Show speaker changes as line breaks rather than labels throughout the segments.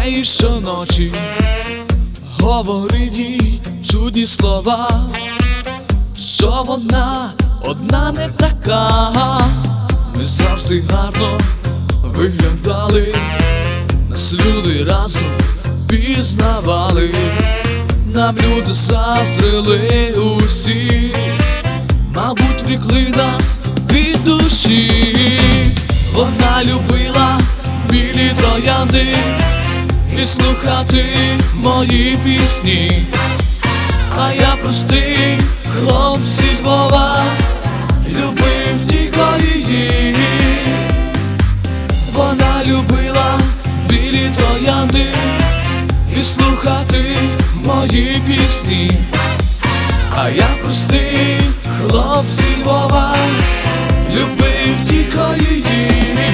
неї щоночі говорив їй чудні слова, що вона одна не така. Ми завжди гарно виглядали, нас люди разом пізнавали, нам люди заздрили усі, мабуть, врікли нас від душі. Вона любила білі троянди і слухати мої пісні, а я простий хлопець зі Львова, любив тільки її. Вона любила білі троянди і слухати мої пісні, а я простий хлопець зі Львова, любив тільки її.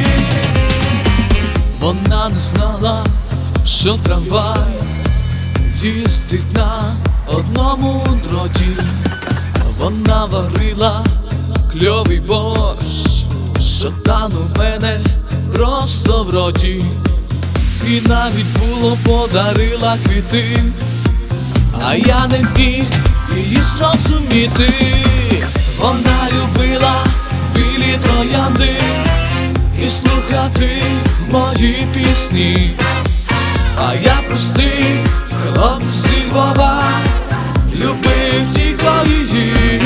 Вона не знала, що трамвай їздить на одному дроті. Вона варила кльовий борщ, що тан у мене просто в роті. І навіть було подарила квіти, а я не міг її зрозуміти. Вона любила білі троянди і слухати мої пісні, а я простий хлопець зі Львова, любив тільки її.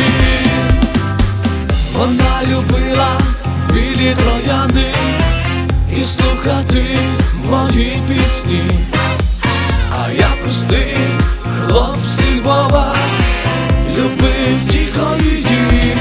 Вона любила білі троянди і слухати мої пісні, а я простий хлопець зі Львова, любив тільки її.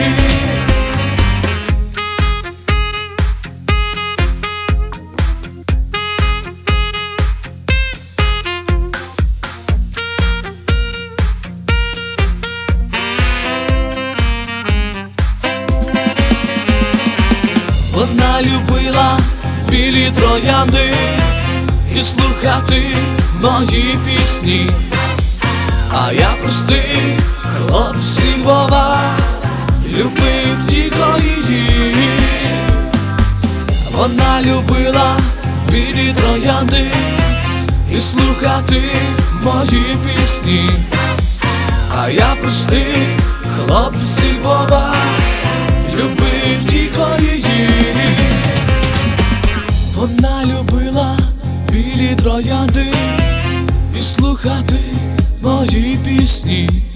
Вона любила білі троянди і слухати мої пісні, а я простий хлопець зі Львова, любив тільки її. Вона любила білі троянди і слухати мої пісні, а я простий хлопець зі Львова, любив тільки її. Вона любила білі троянди і слухати мої пісні,